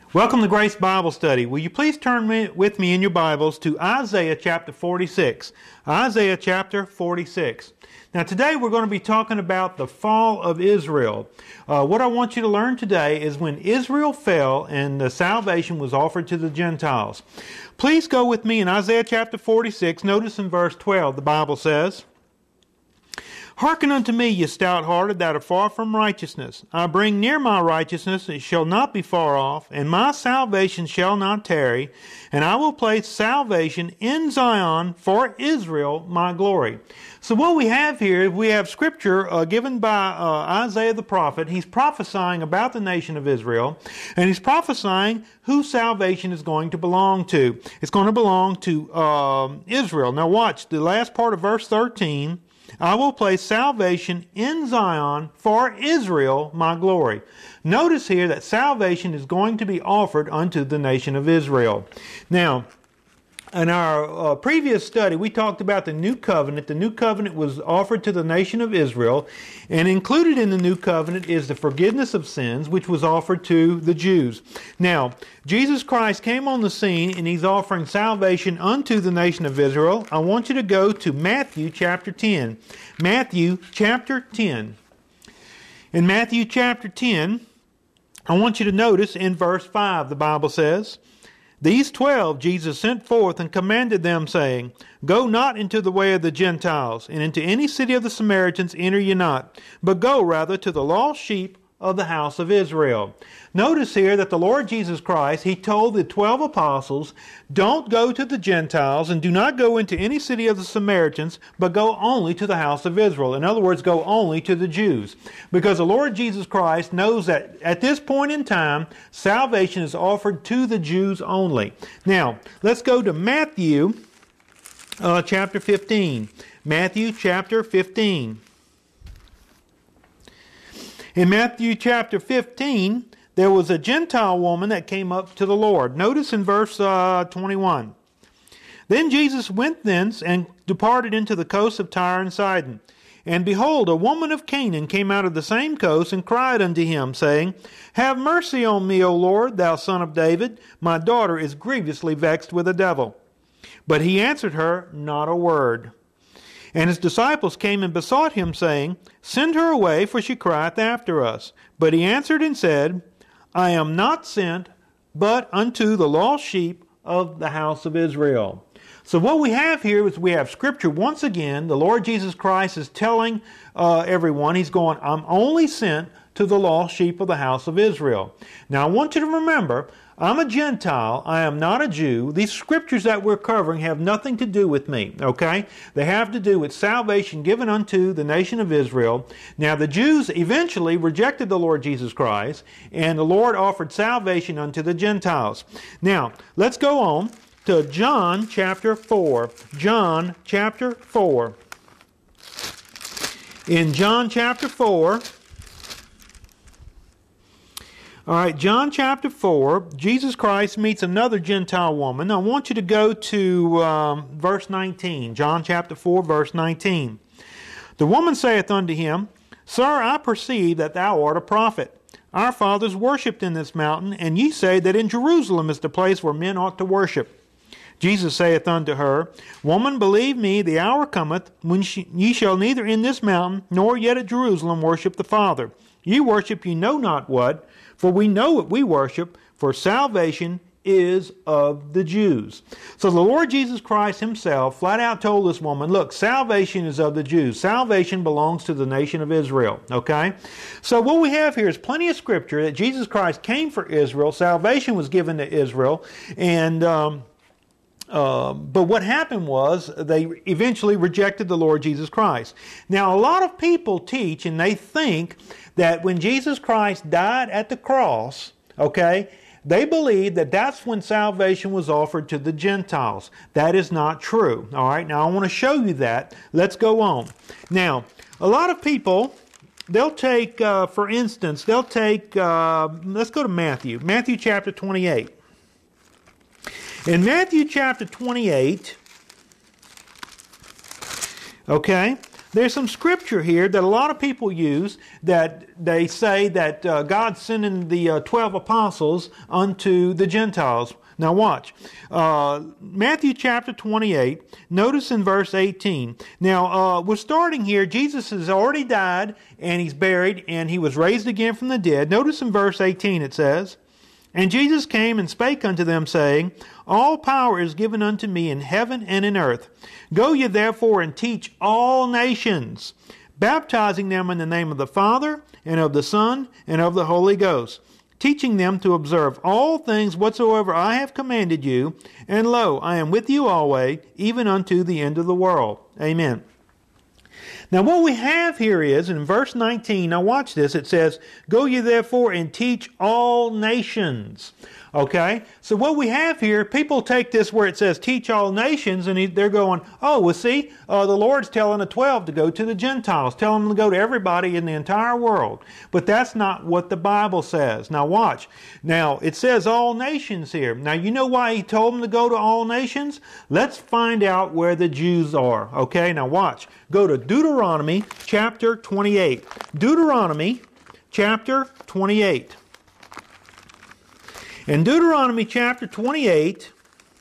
Welcome to Grace Bible Study. Will you please turn with me in your Bibles to Isaiah chapter 46. Isaiah chapter 46. Now today we're going to be talking about the fall of Israel. What I want you to learn today is when Israel fell and the salvation was offered to the Gentiles. Please go with me in Isaiah chapter 46. Notice in verse 12 the Bible says, "Hearken unto me, ye stout-hearted that are far from righteousness. I bring near my righteousness, it shall not be far off, and my salvation shall not tarry, and I will place salvation in Zion for Israel, my glory." So what we have here, we have scripture given by Isaiah the prophet. He's prophesying about the nation of Israel, and he's prophesying who salvation is going to belong to. It's going to belong to Israel. Now watch, the last part of verse 13, "I will place salvation in Zion for Israel, my glory." Notice here that salvation is going to be offered unto the nation of Israel. Now, in our previous study, we talked about the New Covenant. The New Covenant was offered to the nation of Israel, and included in the New Covenant is the forgiveness of sins, which was offered to the Jews. Now, Jesus Christ came on the scene, and He's offering salvation unto the nation of Israel. I want you to go to Matthew chapter 10. Matthew chapter 10. In Matthew chapter 10, I want you to notice in verse 5, the Bible says, "These 12 Jesus sent forth and commanded them, saying, Go not into the way of the Gentiles, and into any city of the Samaritans enter ye not, but go rather to the lost sheep of the house of Israel." Notice here that the Lord Jesus Christ, He told the 12 apostles, don't go to the Gentiles and do not go into any city of the Samaritans, but go only to the house of Israel. In other words, go only to the Jews. Because the Lord Jesus Christ knows that at this point in time, salvation is offered to the Jews only. Now, let's go to Matthew chapter 15. Matthew chapter 15. In Matthew chapter 15, there was a Gentile woman that came up to the Lord. Notice in verse 21. "Then Jesus went thence and departed into the coast of Tyre and Sidon. And behold, a woman of Canaan came out of the same coast and cried unto him, saying, Have mercy on me, O Lord, thou son of David. My daughter is grievously vexed with a devil. But he answered her not a word. And his disciples came and besought him, saying, Send her away, for she crieth after us. But he answered and said, I am not sent, but unto the lost sheep of the house of Israel." So what we have here is we have scripture once again. The Lord Jesus Christ is telling everyone, He's going, I'm only sent to the lost sheep of the house of Israel. Now I want you to remember, I'm a Gentile. I am not a Jew. These scriptures that we're covering have nothing to do with me, okay? They have to do with salvation given unto the nation of Israel. Now, the Jews eventually rejected the Lord Jesus Christ, and the Lord offered salvation unto the Gentiles. Now, let's go on to John chapter 4. John chapter 4. In John chapter 4... All right, John chapter 4, Jesus Christ meets another Gentile woman. I want you to go to verse 19. John chapter 4, verse 19. "The woman saith unto him, Sir, I perceive that thou art a prophet. Our fathers worshipped in this mountain, and ye say that in Jerusalem is the place where men ought to worship. Jesus saith unto her, Woman, believe me, the hour cometh when ye shall neither in this mountain nor yet at Jerusalem worship the Father. Ye worship ye know not what, for we know what we worship, for salvation is of the Jews." So the Lord Jesus Christ Himself flat out told this woman, look, salvation is of the Jews. Salvation belongs to the nation of Israel, okay? So what we have here is plenty of scripture that Jesus Christ came for Israel. Salvation was given to Israel, and but what happened was they eventually rejected the Lord Jesus Christ. Now, a lot of people teach and they think that when Jesus Christ died at the cross, okay, they believe that that's when salvation was offered to the Gentiles. That is not true. All right, now I want to show you that. Let's go on. Now, a lot of people, they'll take, for instance, let's go to Matthew. Matthew chapter 28. In Matthew chapter 28, okay, there's some scripture here that a lot of people use that they say that God's sending the 12 apostles unto the Gentiles. Now watch. Matthew chapter 28, notice in verse 18. Now, we're starting here. Jesus has already died, and he's buried, and he was raised again from the dead. Notice in verse 18 it says, "And Jesus came and spake unto them, saying, All power is given unto me in heaven and in earth. Go ye therefore and teach all nations, baptizing them in the name of the Father, and of the Son, and of the Holy Ghost, teaching them to observe all things whatsoever I have commanded you. And lo, I am with you always, even unto the end of the world." Amen. Now what we have here is, in verse 19, now watch this, it says, "Go ye therefore and teach all nations." Okay? So what we have here, people take this where it says teach all nations, and they're going, oh, well see, the Lord's telling the 12 to go to the Gentiles, telling them to go to everybody in the entire world. But that's not what the Bible says. Now watch. Now it says all nations here. Now you know why he told them to go to all nations? Let's find out where the Jews are. Okay? Now watch. Go to Deuteronomy chapter 28. Deuteronomy chapter 28. In Deuteronomy chapter 28,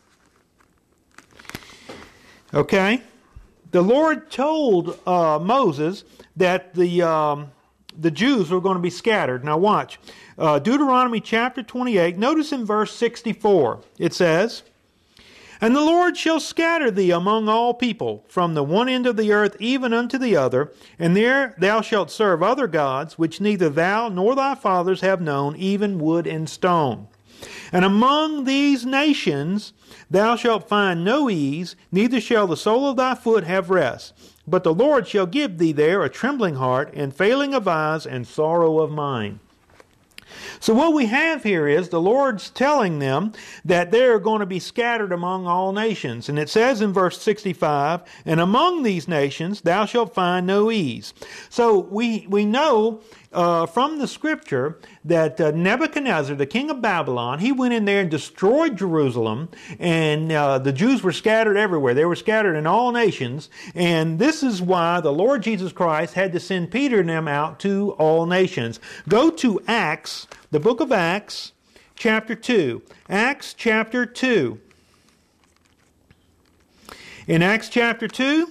okay, the Lord told Moses that the Jews were going to be scattered. Now watch. Deuteronomy chapter 28, notice in verse 64, it says, "And the Lord shall scatter thee among all people, from the one end of the earth even unto the other, and there thou shalt serve other gods, which neither thou nor thy fathers have known, even wood and stone. And among these nations thou shalt find no ease, neither shall the sole of thy foot have rest. But the Lord shall give thee there a trembling heart, and failing of eyes, and sorrow of mind." So what we have here is the Lord's telling them that they're going to be scattered among all nations. And it says in verse 65, "And among these nations thou shalt find no ease." So we know from the scripture that Nebuchadnezzar, the king of Babylon, he went in there and destroyed Jerusalem, and the Jews were scattered everywhere. They were scattered in all nations, and this is why the Lord Jesus Christ had to send Peter and them out to all nations. Go to Acts, the book of Acts, chapter 2. Acts chapter 2. In Acts chapter 2,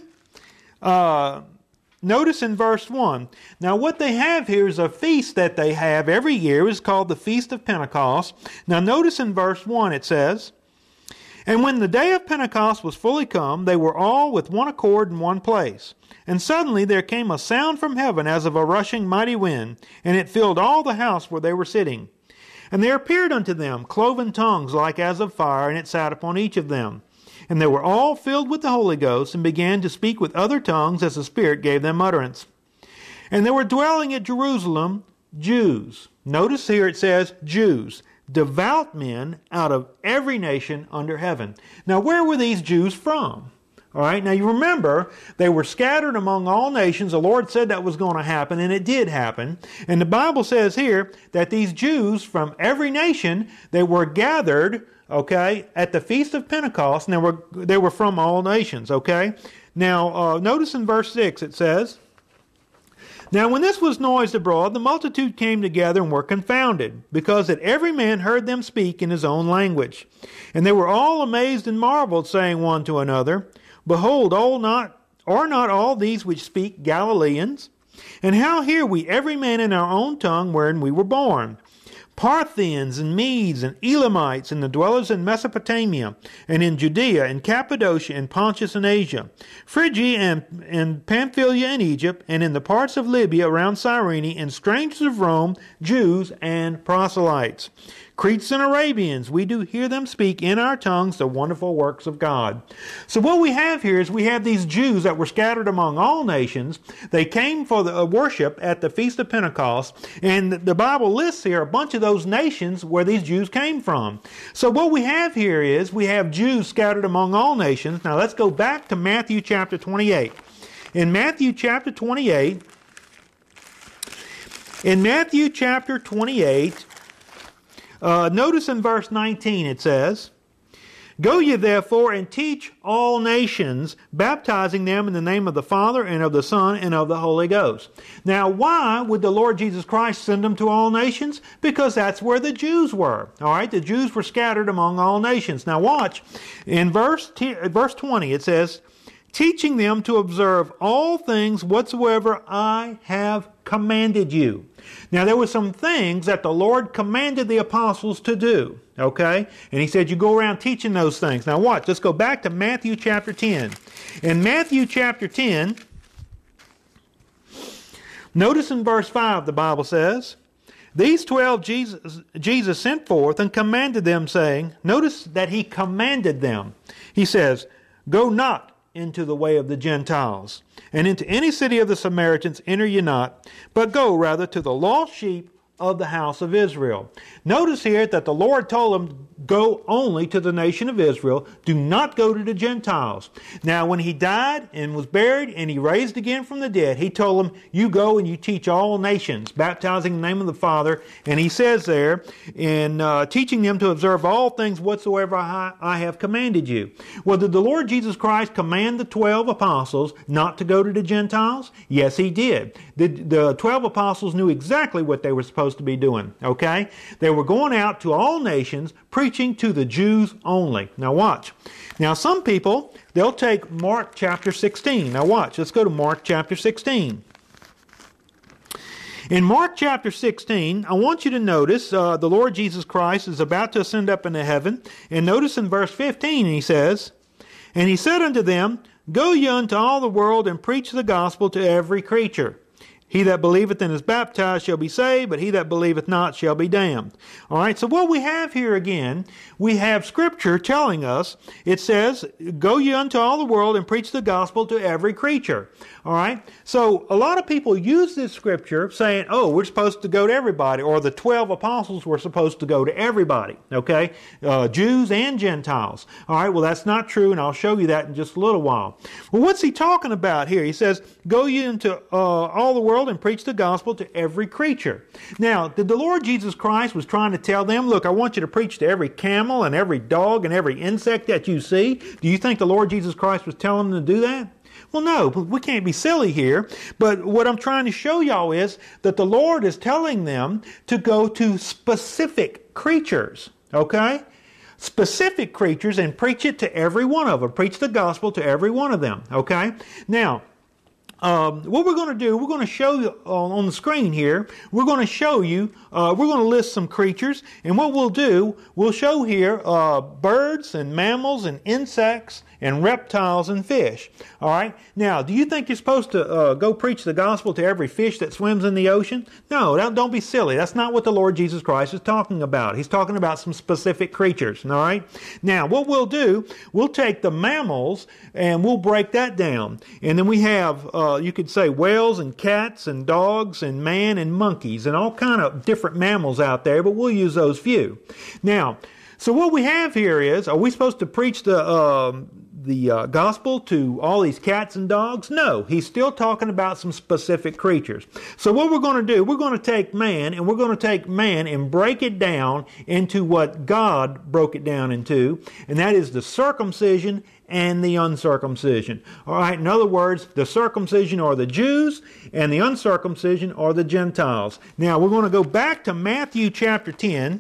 notice in verse 1. Now what they have here is a feast that they have every year. It's called the Feast of Pentecost. Now notice in verse 1 it says, "And when the day of Pentecost was fully come, they were all with one accord in one place. And suddenly there came a sound from heaven as of a rushing mighty wind, and it filled all the house where they were sitting. And there appeared unto them cloven tongues like as of fire, and it sat upon each of them. And they were all filled with the Holy Ghost, and began to speak with other tongues as the Spirit gave them utterance. And there were dwelling at Jerusalem Jews." Notice here it says Jews. "Devout men out of every nation under heaven." Now where were these Jews from? All right, now you remember, they were scattered among all nations. The Lord said that was going to happen, and it did happen. And the Bible says here that these Jews from every nation, they were gathered, okay, at the Feast of Pentecost, and they were from all nations, okay? Now, notice in verse 6 it says, "Now when this was noised abroad, the multitude came together and were confounded, because that every man heard them speak in his own language. And they were all amazed and marveled, saying one to another, Behold, are not all these which speak Galileans? And how hear we every man in our own tongue wherein we were born? Parthians and Medes and Elamites and the dwellers in Mesopotamia and in Judea and Cappadocia and Pontus and Asia, Phrygia and Pamphylia and Egypt, and in the parts of Libya around Cyrene, and strangers of Rome, Jews and proselytes. Cretes and Arabians, we do hear them speak in our tongues the wonderful works of God." So what we have here is we have these Jews that were scattered among all nations. They came for the worship at the Feast of Pentecost, and the Bible lists here a bunch of those nations where these Jews came from. So what we have here is we have Jews scattered among all nations. Now let's go back to Matthew chapter 28. In Matthew chapter 28, notice in verse 19 it says, Go ye therefore and teach all nations, baptizing them in the name of the Father and of the Son and of the Holy Ghost. Now, why would the Lord Jesus Christ send them to all nations? Because that's where the Jews were. All right, the Jews were scattered among all nations. Now watch, in verse 20 it says, teaching them to observe all things whatsoever I have commanded you. Now there were some things that the Lord commanded the apostles to do, okay? And he said you go around teaching those things. Now watch, let's go back to Matthew chapter 10. In Matthew chapter 10, notice in verse 5 the Bible says, these 12 Jesus sent forth and commanded them, saying, notice that he commanded them. He says, go not into the way of the Gentiles, and into any city of the Samaritans enter ye not, but go rather to the lost sheep of the house of Israel. Notice here that the Lord told them, go only to the nation of Israel. Do not go to the Gentiles. Now, when he died and was buried and he raised again from the dead, he told them, you go and you teach all nations, baptizing in the name of the Father. And he says there, in teaching them to observe all things whatsoever I have commanded you. Well, did the Lord Jesus Christ command the 12 apostles not to go to the Gentiles? Yes, he did. The 12 apostles knew exactly what they were supposed to be doing, okay? They were going out to all nations, preaching to the Jews only. Now watch. Now some people, they'll take Mark chapter 16. Now watch. Let's go to Mark chapter 16. In Mark chapter 16, I want you to notice the Lord Jesus Christ is about to ascend up into heaven. And notice in verse 15 he says, and he said unto them, go ye unto all the world and preach the gospel to every creature. He that believeth and is baptized shall be saved, but he that believeth not shall be damned. All right, so what we have here again, we have Scripture telling us, it says, go ye unto all the world and preach the gospel to every creature. All right, so a lot of people use this Scripture saying, oh, we're supposed to go to everybody, or the 12 apostles were supposed to go to everybody, okay, Jews and Gentiles. All right, well, that's not true, and I'll show you that in just a little while. Well, what's he talking about here? He says, go ye into all the world and preach the gospel to every creature. Now, did the Lord Jesus Christ was trying to tell them, look, I want you to preach to every camel and every dog and every insect that you see? Do you think the Lord Jesus Christ was telling them to do that? Well, no, we can't be silly here. But what I'm trying to show y'all is that the Lord is telling them to go to specific creatures, okay? Specific creatures, and preach it to every one of them. Preach the gospel to every one of them, okay? Now, what we're going to do, we're going to show you on the screen here, we're going to show you, we're going to list some creatures, and what we'll do, we'll show here birds and mammals and insects and reptiles and fish. All right? Now, do you think you're supposed to go preach the gospel to every fish that swims in the ocean? No, don't be silly. That's not what the Lord Jesus Christ is talking about. He's talking about some specific creatures. All right? Now, what we'll do, we'll take the mammals and we'll break that down. And then we have, you could say, whales and cats and dogs and man and monkeys and all kind of different mammals out there, but we'll use those few. Now, so what we have here is, are we supposed to preach the gospel to all these cats and dogs? No, he's still talking about some specific creatures. So what we're going to do, we're going to take man and break it down into what God broke it down into, and that is the circumcision and the uncircumcision. All right, in other words, the circumcision are the Jews and the uncircumcision are the Gentiles. Now, we're going to go back to Matthew chapter 10.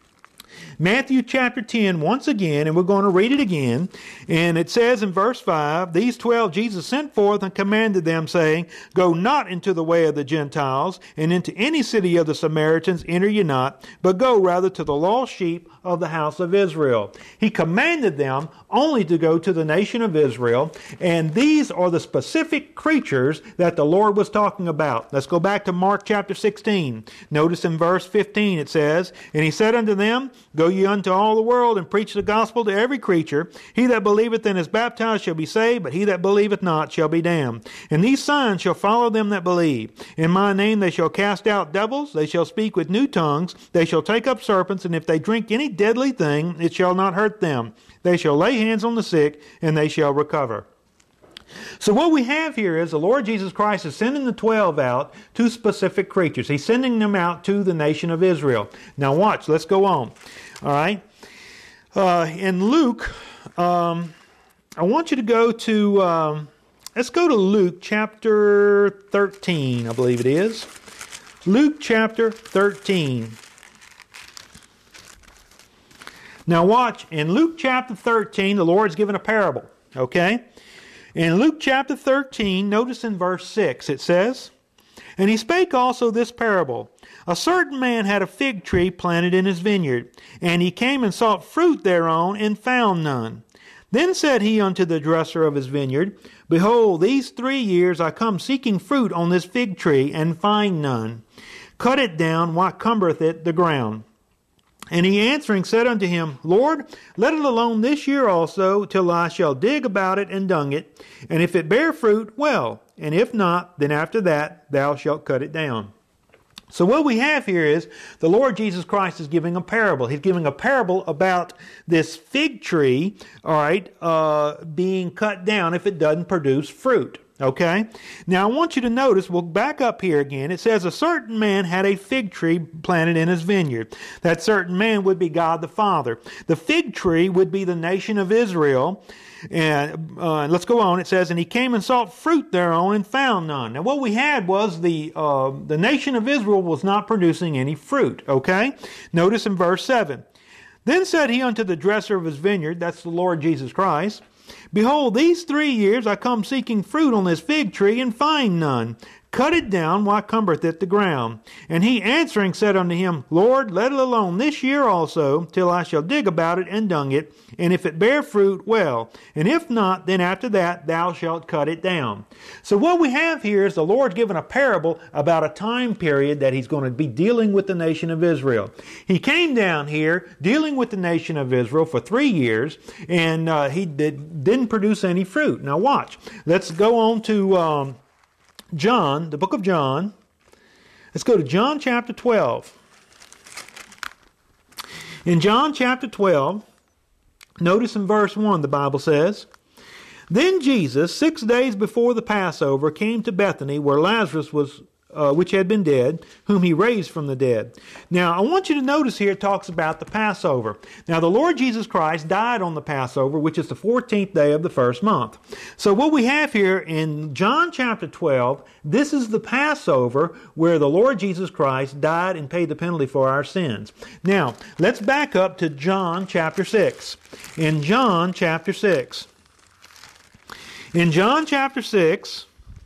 Matthew chapter 10 once again, and we're going to read it again. And it says in verse 5, these 12 Jesus sent forth and commanded them, saying, go not into the way of the Gentiles, and into any city of the Samaritans enter ye not, but go rather to the lost sheep of the house of Israel. He commanded them only to go to the nation of Israel, and these are the specific creatures that the Lord was talking about. Let's go back to Mark chapter 16. Notice in verse 15 it says, and he said unto them, go ye unto all the world and preach the gospel to every creature. He that believeth and is baptized shall be saved, but he that believeth not shall be damned. And these signs shall follow them that believe. In my name they shall cast out devils, they shall speak with new tongues, they shall take up serpents, and if they drink any deadly thing, it shall not hurt them. They shall lay hands on the sick, and they shall recover. So what we have here is the Lord Jesus Christ is sending the 12 out to specific creatures. He's sending them out to the nation of Israel. Now watch, let's go on. All right. In Luke, I want you to go to, let's go to Luke chapter 13, I believe it is. Luke chapter 13. Now watch, in Luke chapter 13, the Lord's given a parable, okay? In Luke chapter 13, notice in verse 6, it says, "And he spake also this parable. A certain man had a fig tree planted in his vineyard, and he came and sought fruit thereon, and found none. Then said he unto the dresser of his vineyard, Behold, these 3 years I come seeking fruit on this fig tree, and find none. Cut it down, why cumbereth it the ground? And he answering said unto him, Lord, let it alone this year also, till I shall dig about it and dung it. And if it bear fruit, well, and if not, then after that thou shalt cut it down." So what we have here is the Lord Jesus Christ is giving a parable. He's giving a parable about this fig tree, all right, being cut down if it doesn't produce fruit. Okay? Now I want you to notice, we'll back up here again. It says, a certain man had a fig tree planted in his vineyard. That certain man would be God the Father. The fig tree would be the nation of Israel. And let's go on. It says, "And he came and sought fruit thereon, and found none." Now what we had was the nation of Israel was not producing any fruit. Okay? Notice in verse 7. "Then said he unto the dresser of his vineyard," that's the Lord Jesus Christ, "Behold, these 3 years I come seeking fruit on this fig tree, and find none. Cut it down, why cumbereth it the ground? And he answering said unto him, Lord, let it alone this year also, till I shall dig about it and dung it. And if it bear fruit, well. And if not, then after that thou shalt cut it down." So what we have here is the Lord given a parable about a time period that He's going to be dealing with the nation of Israel. He came down here dealing with the nation of Israel for 3 years, and He didn't produce any fruit. Now watch. Let's go on to John, the book of John. Let's go to John chapter 12. In John chapter 12, notice in verse 1 the Bible says, "Then Jesus, 6 days before the Passover, came to Bethany, where Lazarus was, which had been dead, whom He raised from the dead." Now, I want you to notice here it talks about the Passover. Now, the Lord Jesus Christ died on the Passover, which is the 14th day of the first month. So what we have here in John chapter 12, this is the Passover where the Lord Jesus Christ died and paid the penalty for our sins. Now, let's back up to John chapter 6. In John chapter 6. In John chapter 6,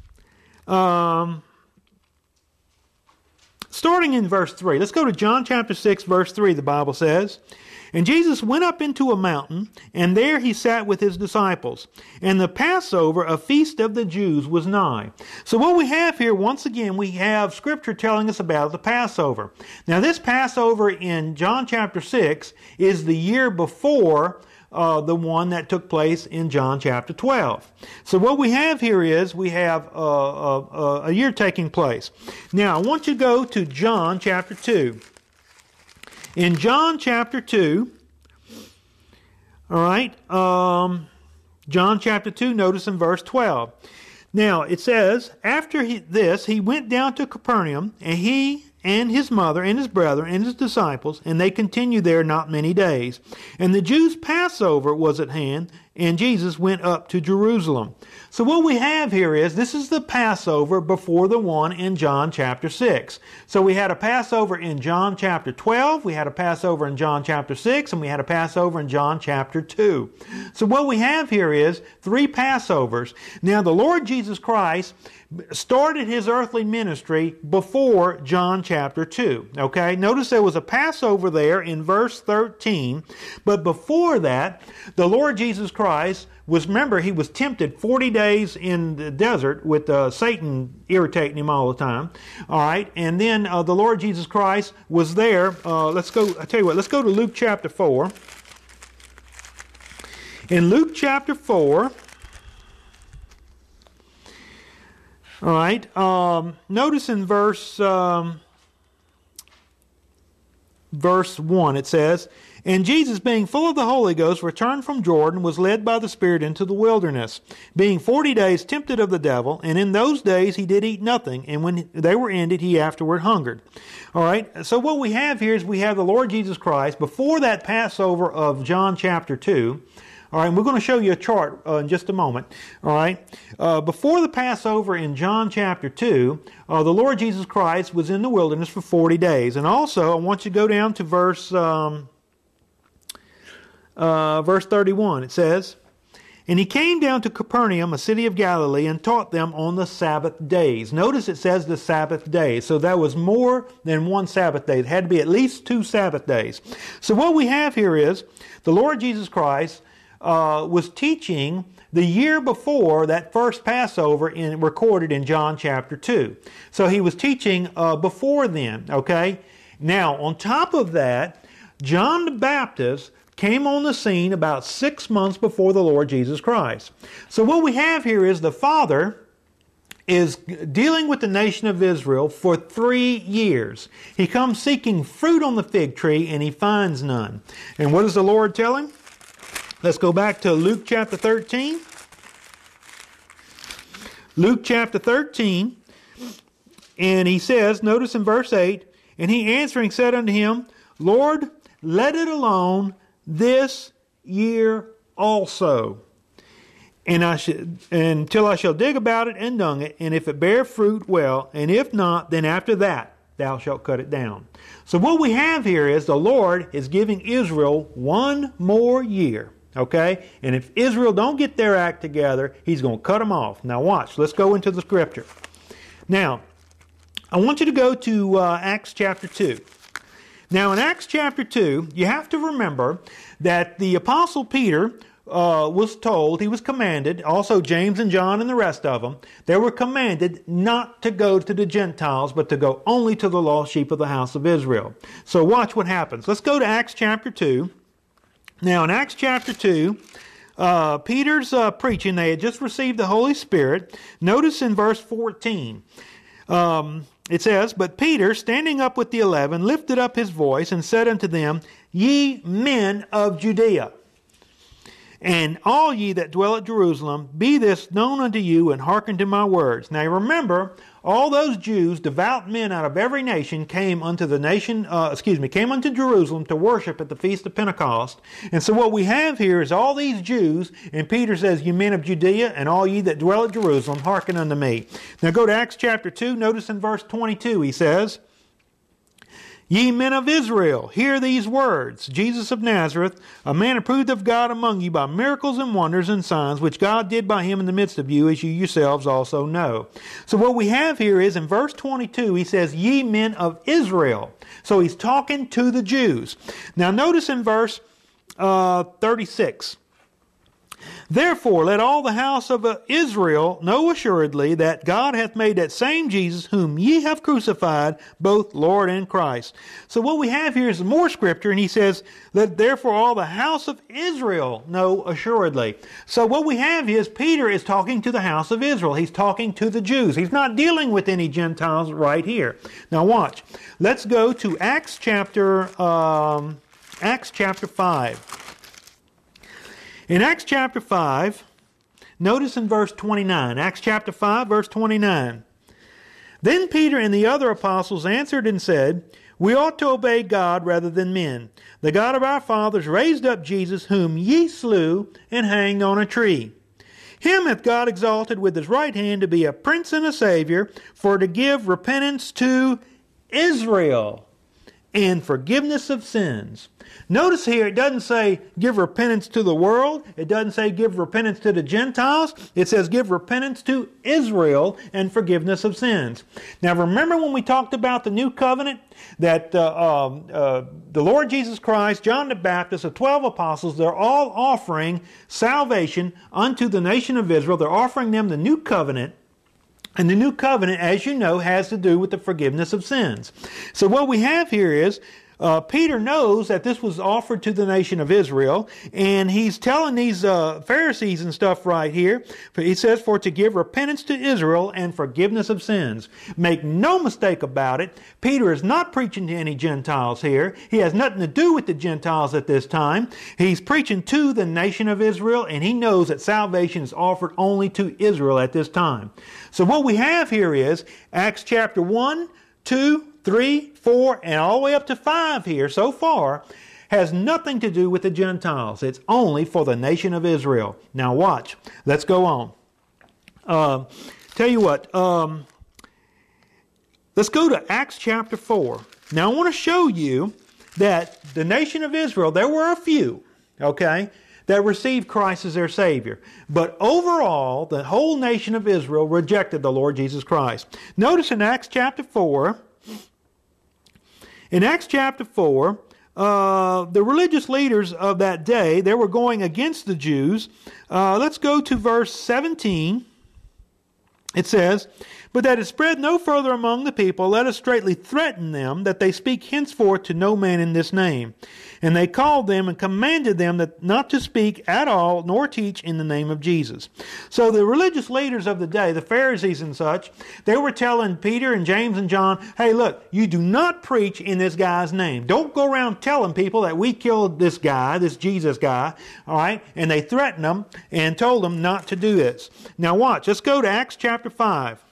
starting in verse 3. Let's go to John chapter 6, verse 3, the Bible says, "And Jesus went up into a mountain, and there He sat with His disciples. And the Passover, a feast of the Jews, was nigh." So what we have here, once again, we have Scripture telling us about the Passover. Now this Passover in John chapter 6 is the year before the one that took place in John chapter 12. So what we have here is we have a year taking place. Now I want you to go to John chapter 2. In John chapter 2, all right, John chapter 2, notice in verse 12. Now it says, "After this he went down to Capernaum, and he and his mother and his brethren and his disciples, and they continued there not many days. And the Jews' Passover was at hand, and Jesus went up to Jerusalem." So what we have here is, this is the Passover before the one in John chapter 6. So we had a Passover in John chapter 12, we had a Passover in John chapter 6, and we had a Passover in John chapter 2. So what we have here is 3 Passovers. Now the Lord Jesus Christ started His earthly ministry before John chapter 2. Okay? Notice there was a Passover there in verse 13, but before that, the Lord Jesus Christ was, remember, He was tempted 40 days in the desert with Satan irritating Him all the time. All right? And then the Lord Jesus Christ was there. Let's go to Luke chapter 4. In Luke chapter 4, all right, notice in verse verse 1, it says, "And Jesus, being full of the Holy Ghost, returned from Jordan, was led by the Spirit into the wilderness, being 40 days tempted of the devil. And in those days he did eat nothing, and when they were ended, he afterward hungered." All right, so what we have here is we have the Lord Jesus Christ before that Passover of John chapter 2. All right, and we're going to show you a chart in just a moment. All right, before the Passover in John chapter 2, the Lord Jesus Christ was in the wilderness for 40 days. And also, I want you to go down to verse 31. It says, "And he came down to Capernaum, a city of Galilee, and taught them on the Sabbath days." Notice it says the Sabbath days. So that was more than one Sabbath day. It had to be at least 2 Sabbath days. So what we have here is the Lord Jesus Christ was teaching the year before that first Passover recorded in John chapter 2. So he was teaching before then, okay? Now, on top of that, John the Baptist came on the scene about 6 months before the Lord Jesus Christ. So what we have here is the Father is dealing with the nation of Israel for 3 years. He comes seeking fruit on the fig tree and he finds none. And what does the Lord tell him? Let's go back to Luke chapter 13. Luke chapter 13. And he says, notice in verse 8, "And he answering said unto him, Lord, let it alone this year also. Until I shall dig about it and dung it, and if it bear fruit, well, and if not, then after that thou shalt cut it down." So what we have here is the Lord is giving Israel 1 more year. Okay? And if Israel don't get their act together, he's going to cut them off. Now watch. Let's go into the scripture. Now, I want you to go to Acts chapter 2. Now in Acts chapter 2, you have to remember that the Apostle Peter was told, he was commanded, also James and John and the rest of them, they were commanded not to go to the Gentiles, but to go only to the lost sheep of the house of Israel. So watch what happens. Let's go to Acts chapter 2. Now in Acts chapter 2, Peter's preaching. They had just received the Holy Spirit. Notice in verse 14, it says, "But Peter, standing up with the 11, lifted up his voice and said unto them, Ye men of Judea, and all ye that dwell at Jerusalem, be this known unto you, and hearken to my words." Now remember, all those Jews, devout men out of every nation, came unto Jerusalem to worship at the Feast of Pentecost. And so what we have here is all these Jews, and Peter says, "Ye men of Judea, and all ye that dwell at Jerusalem, hearken unto me." Now go to Acts chapter 2, notice in verse 22, he says, "Ye men of Israel, hear these words. Jesus of Nazareth, a man approved of God among you by miracles and wonders and signs, which God did by him in the midst of you, as you yourselves also know." So what we have here is in verse 22, he says, "Ye men of Israel." So he's talking to the Jews. Now notice in verse 36, "Therefore let all the house of Israel know assuredly that God hath made that same Jesus whom ye have crucified, both Lord and Christ." So what we have here is more scripture, and he says, "Let therefore all the house of Israel know assuredly." So what we have is Peter is talking to the house of Israel. He's talking to the Jews. He's not dealing with any Gentiles right here. Now watch. Let's go to Acts chapter 5. In Acts chapter 5, notice in verse 29, Acts chapter 5, verse 29. "Then Peter and the other apostles answered and said, We ought to obey God rather than men. The God of our fathers raised up Jesus, whom ye slew and hanged on a tree. Him hath God exalted with his right hand to be a prince and a savior, for to give repentance to Israel and forgiveness of sins." Notice here, it doesn't say give repentance to the world. It doesn't say give repentance to the Gentiles. It says give repentance to Israel and forgiveness of sins. Now remember when we talked about the new covenant, that the Lord Jesus Christ, John the Baptist, the 12 apostles, they're all offering salvation unto the nation of Israel. They're offering them the new covenant. And the new covenant, as you know, has to do with the forgiveness of sins. So what we have here is Peter knows that this was offered to the nation of Israel, and he's telling these Pharisees and stuff right here. He says, for to give repentance to Israel and forgiveness of sins. Make no mistake about it, Peter is not preaching to any Gentiles here. He has nothing to do with the Gentiles at this time. He's preaching to the nation of Israel, and he knows that salvation is offered only to Israel at this time. So what we have here is Acts chapter 1, 2, 3, 4, and all the way up to 5 here so far has nothing to do with the Gentiles. It's only for the nation of Israel. Now watch. Let's go on. Tell you what. Let's go to Acts chapter 4. Now I want to show you that the nation of Israel, there were a few, okay, that received Christ as their Savior. But overall, the whole nation of Israel rejected the Lord Jesus Christ. Notice in Acts chapter 4, the religious leaders of that day, they were going against the Jews. Let's go to verse 17. It says, but that it spread no further among the people, let us straitly threaten them, that they speak henceforth to no man in this name. And they called them and commanded them that not to speak at all, nor teach in the name of Jesus. So the religious leaders of the day, the Pharisees and such, they were telling Peter and James and John, hey, look, you do not preach in this guy's name. Don't go around telling people that we killed this guy, this Jesus guy, all right? And they threatened them and told them not to do this. Now watch, let's go to Acts chapter 5.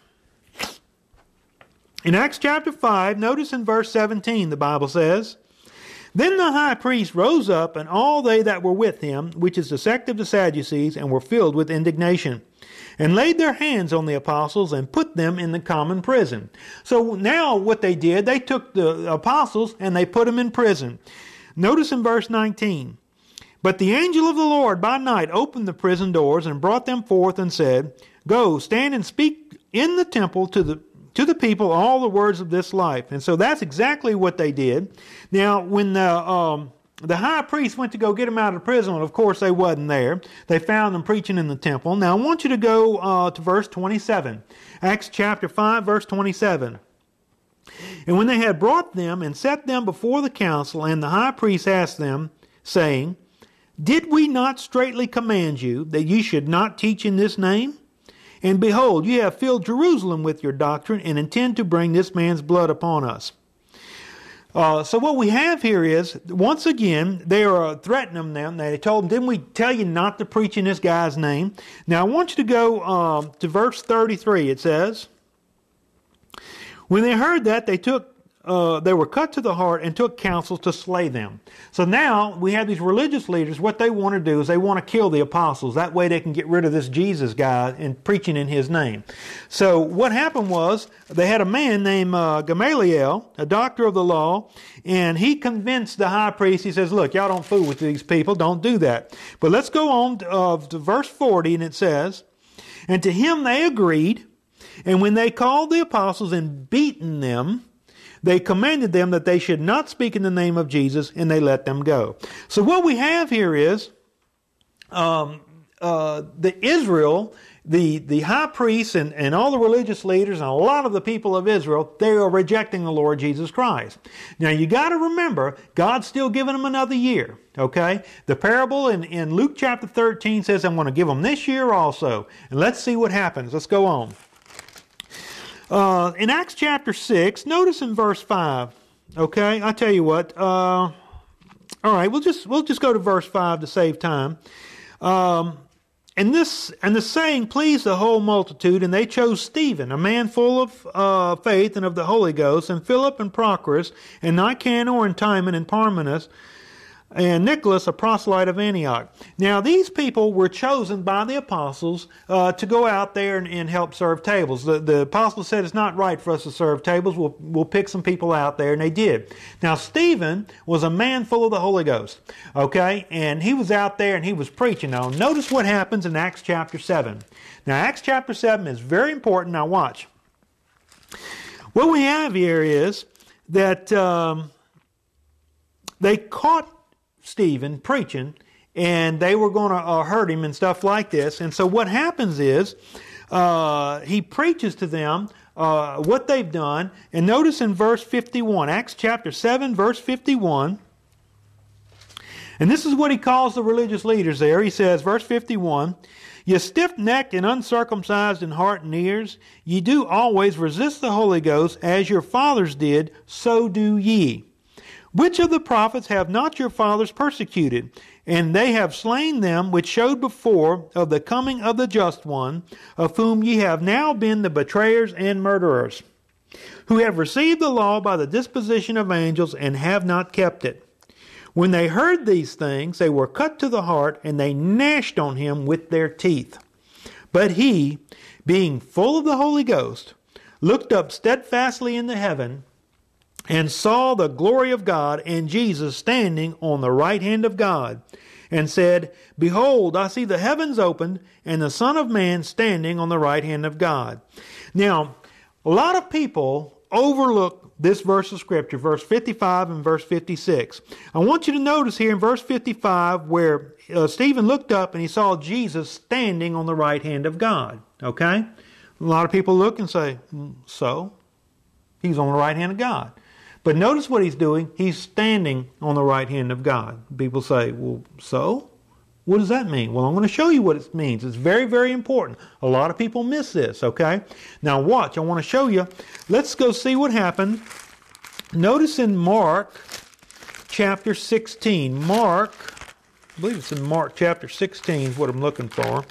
In Acts chapter 5, notice in verse 17, the Bible says, then the high priest rose up, and all they that were with him, which is the sect of the Sadducees, and were filled with indignation, and laid their hands on the apostles, and put them in the common prison. So now what they did, they took the apostles, and they put them in prison. Notice in verse 19, but the angel of the Lord by night opened the prison doors, and brought them forth, and said, go, stand and speak in the temple to the people all the words of this life. And so that's exactly what they did. Now, when the high priest went to go get them out of prison, of course they wasn't there. They found them preaching in the temple. Now, I want you to go to verse 27. Acts chapter 5, verse 27. And when they had brought them and set them before the council, and the high priest asked them, saying, did we not straitly command you that ye should not teach in this name? And behold, you have filled Jerusalem with your doctrine, and intend to bring this man's blood upon us. So what we have here is, once again, they are threatening them. They told them, didn't we tell you not to preach in this guy's name? Now I want you to go to verse 33. It says, when they heard that, they were cut to the heart and took counsel to slay them. So now we have these religious leaders. What they want to do is they want to kill the apostles. That way they can get rid of this Jesus guy and preaching in his name. So what happened was they had a man named Gamaliel, a doctor of the law, and he convinced the high priest. He says, look, y'all don't fool with these people. Don't do that. But let's go on to verse 40, and it says, and to him they agreed, and when they called the apostles and beaten them, they commanded them that they should not speak in the name of Jesus, and they let them go. So what we have here is the Israel, the high priests and all the religious leaders and a lot of the people of Israel, they are rejecting the Lord Jesus Christ. Now you got to remember, God's still giving them another year. Okay? The parable in Luke chapter 13 says, I'm going to give them this year also. And let's see what happens. Let's go on. In Acts chapter 6, notice in verse 5, okay, I tell you what, all right, we'll just go to verse 5 to save time. And the saying pleased the whole multitude, and they chose Stephen, a man full of faith and of the Holy Ghost, and Philip and Prochorus, and Nicanor and Timon and Parmenas, and Nicholas, a proselyte of Antioch. Now, these people were chosen by the apostles to go out there and help serve tables. The apostles said it's not right for us to serve tables. We'll pick some people out there, and they did. Now, Stephen was a man full of the Holy Ghost, okay? And he was out there and he was preaching. Now, notice what happens in Acts chapter 7. Now, Acts chapter 7 is very important. Now, watch. What we have here is that they caught Stephen preaching, and they were going to hurt him and stuff like this. And so what happens is he preaches to them what they've done. And notice in verse 51, Acts chapter 7, verse 51, and this is what he calls the religious leaders there. He says, verse 51, "Ye stiff-necked and uncircumcised in heart and ears, ye do always resist the Holy Ghost, as your fathers did, so do ye. Which of the prophets have not your fathers persecuted? And they have slain them which showed before of the coming of the Just One, of whom ye have now been the betrayers and murderers, who have received the law by the disposition of angels, and have not kept it. When they heard these things, they were cut to the heart, and they gnashed on him with their teeth. But he, being full of the Holy Ghost, looked up steadfastly into heaven, and saw the glory of God, and Jesus standing on the right hand of God, and said, Behold, I see the heavens opened, and the Son of Man standing on the right hand of God." Now, a lot of people overlook this verse of Scripture, verse 55 and verse 56. I want you to notice here in verse 55 where Stephen looked up and he saw Jesus standing on the right hand of God. Okay? A lot of people look and say, so? He's on the right hand of God. But notice what he's doing. He's standing on the right hand of God. People say, well, so? What does that mean? Well, I'm going to show you what it means. It's very, very important. A lot of people miss this, okay? Now watch, I want to show you. Let's go see what happened. Notice in Mark chapter 16. Mark, I believe it's in Mark chapter 16 is what I'm looking for.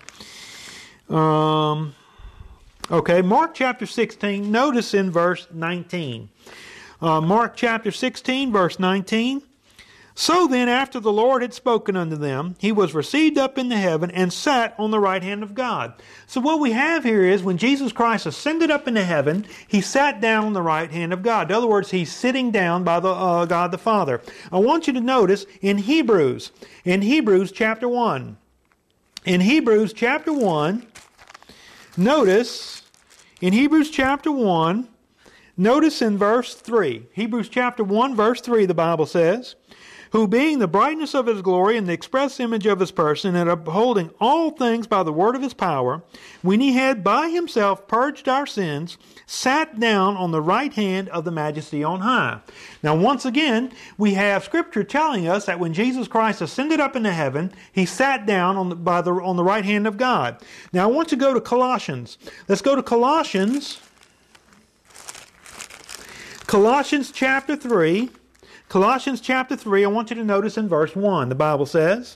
Okay, Mark chapter 16, notice in verse 19. Mark chapter 16, verse 19. "So then, after the Lord had spoken unto them, he was received up into heaven and sat on the right hand of God." So what we have here is when Jesus Christ ascended up into heaven, he sat down on the right hand of God. In other words, he's sitting down by the God the Father. I want you to notice in Hebrews chapter 1. In Hebrews chapter 1, notice, in Hebrews chapter 1, notice in verse 3. Hebrews chapter 1, verse 3, the Bible says, "Who being the brightness of his glory and the express image of his person, and upholding all things by the word of his power, when he had by himself purged our sins, sat down on the right hand of the majesty on high." Now once again, we have Scripture telling us that when Jesus Christ ascended up into heaven, he sat down on the right hand of God. Now I want to go to Colossians. Let's go to Colossians chapter 3. Colossians chapter 3, I want you to notice in verse 1, the Bible says,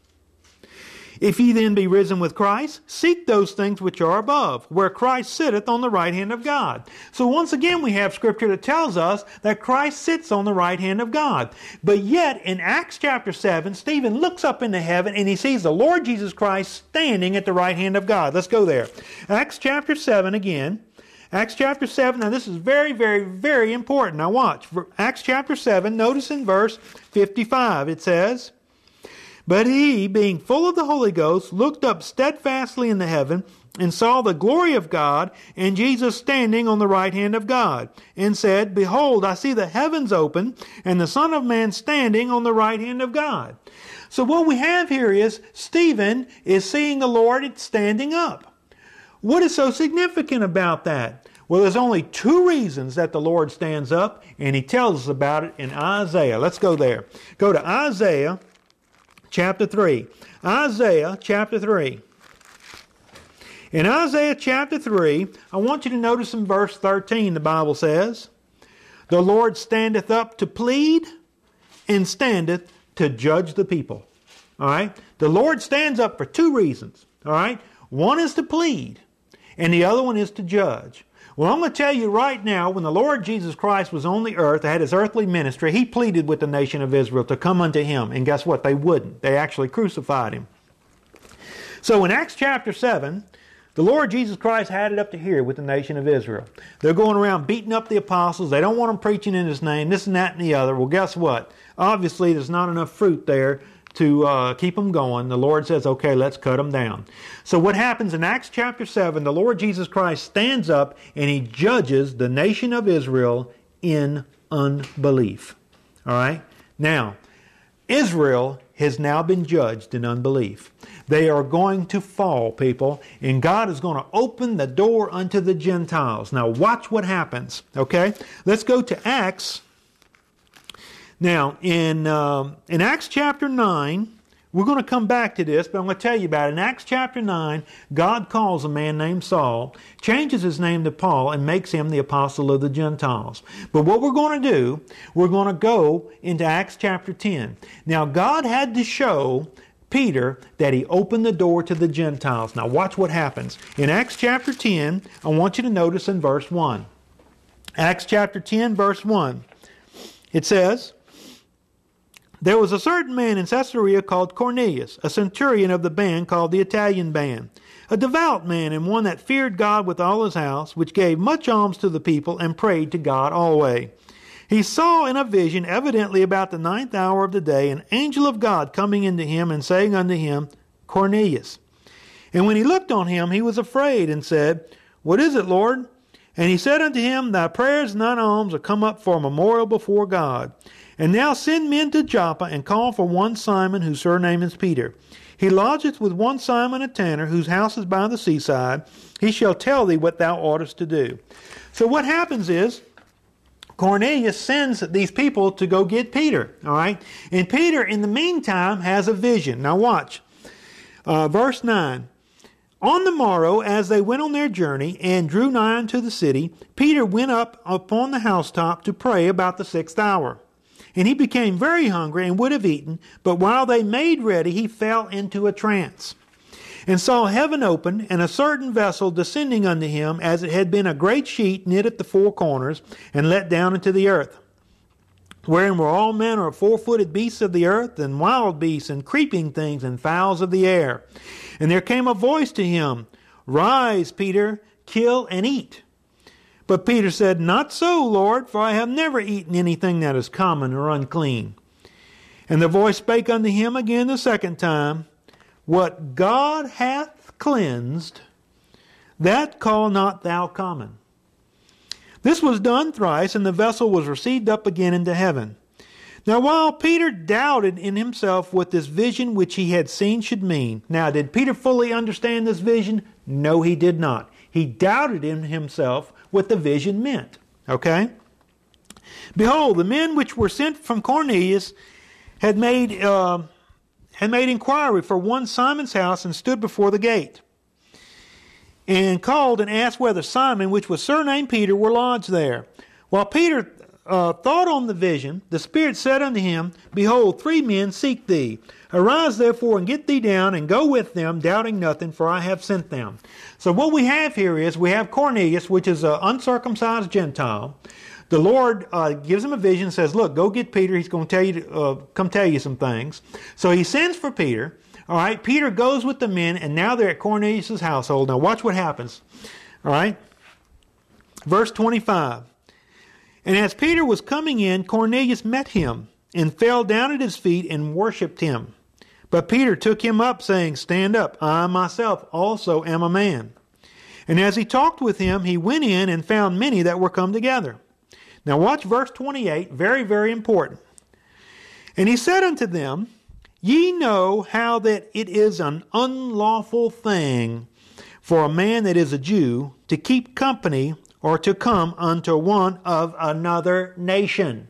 "If ye then be risen with Christ, seek those things which are above, where Christ sitteth on the right hand of God." So once again we have Scripture that tells us that Christ sits on the right hand of God. But yet in Acts chapter 7, Stephen looks up into heaven and he sees the Lord Jesus Christ standing at the right hand of God. Let's go there. Acts chapter 7 again. Acts chapter 7, now this is very, very, very important. Now watch. Acts chapter 7, notice in verse 55, it says, "But he, being full of the Holy Ghost, looked up steadfastly into heaven, and saw the glory of God, and Jesus standing on the right hand of God, and said, Behold, I see the heavens open, and the Son of Man standing on the right hand of God." So what we have here is Stephen is seeing the Lord standing up. What is so significant about that? Well, there's only two reasons that the Lord stands up, and he tells us about it in Isaiah. Let's go there. Go to Isaiah chapter 3. Isaiah chapter 3. In Isaiah chapter 3, I want you to notice in verse 13, the Bible says, "The Lord standeth up to plead, and standeth to judge the people." All right? The Lord stands up for two reasons. All right? One is to plead, and the other one is to judge. Well, I'm going to tell you right now, when the Lord Jesus Christ was on the earth, had his earthly ministry, he pleaded with the nation of Israel to come unto him. And guess what? They wouldn't. They actually crucified him. So in Acts chapter 7, the Lord Jesus Christ had it up to here with the nation of Israel. They're going around beating up the apostles. They don't want them preaching in his name, this and that and the other. Well, guess what? Obviously, there's not enough fruit there to keep them going. The Lord says, okay, let's cut them down. So what happens in Acts chapter 7, the Lord Jesus Christ stands up and he judges the nation of Israel in unbelief. All right? Now, Israel has now been judged in unbelief. They are going to fall, people, and God is going to open the door unto the Gentiles. Now watch what happens, okay? Let's go to Acts. Now, in Acts chapter 9, we're going to come back to this, but I'm going to tell you about it. In Acts chapter 9, God calls a man named Saul, changes his name to Paul, and makes him the apostle of the Gentiles. But what we're going to do, we're going to go into Acts chapter 10. Now, God had to show Peter that he opened the door to the Gentiles. Now, watch what happens. In Acts chapter 10, I want you to notice in verse 1. Acts chapter 10, verse 1. It says, "There was a certain man in Caesarea called Cornelius, a centurion of the band called the Italian band, a devout man and one that feared God with all his house, which gave much alms to the people and prayed to God always. He saw in a vision, evidently about the 9th hour of the day, an angel of God coming into him and saying unto him, Cornelius. And when he looked on him, he was afraid and said, What is it, Lord? And he said unto him, Thy prayers and thine alms are come up for a memorial before God. And now send men to Joppa, and call for one Simon, whose surname is Peter. He lodgeth with one Simon a tanner, whose house is by the seaside. He shall tell thee what thou oughtest to do." So what happens is, Cornelius sends these people to go get Peter. All right? And Peter, in the meantime, has a vision. Now watch. Verse 9. "On the morrow, as they went on their journey, and drew nigh unto the city, Peter went up upon the housetop to pray about the 6th hour. And he became very hungry and would have eaten, but while they made ready, he fell into a trance, and saw heaven open, and a certain vessel descending unto him, as it had been a great sheet knit at the 4 corners, and let down into the earth, wherein were all manner of 4-footed beasts of the earth, and wild beasts, and creeping things, and fowls of the air. And there came a voice to him, Rise, Peter, kill and eat. But Peter said, Not so, Lord, for I have never eaten anything that is common or unclean. And the voice spake unto him again the 2nd time, What God hath cleansed, that call not thou common. This was done thrice, and the vessel was received up again into heaven. Now while Peter doubted in himself what this vision which he had seen should mean." Now, did Peter fully understand this vision? No, he did not. He doubted in himself what the vision meant. Okay? "Behold, the men which were sent from Cornelius had made inquiry for one Simon's house, and stood before the gate, and called and asked whether Simon, which was surnamed Peter, were lodged there. While Peter thought on the vision, the Spirit said unto him, Behold, 3 men seek thee. Arise therefore and get thee down, and go with them, doubting nothing, for I have sent them." So what we have here is, we have Cornelius, which is an uncircumcised Gentile. The Lord gives him a vision and says, Look, go get Peter. He's going to tell you come tell you some things. So he sends for Peter. All right, Peter goes with the men, and now they're at Cornelius' household. Now watch what happens. All right, verse 25. "And as Peter was coming in, Cornelius met him, and fell down at his feet, and worshipped him. But Peter took him up, saying, Stand up, I myself also am a man. And as he talked with him, he went in, and found many that were come together." Now watch verse 28, very, very important. "And he said unto them, Ye know how that it is an unlawful thing for a man that is a Jew to keep company or to come unto one of another nation.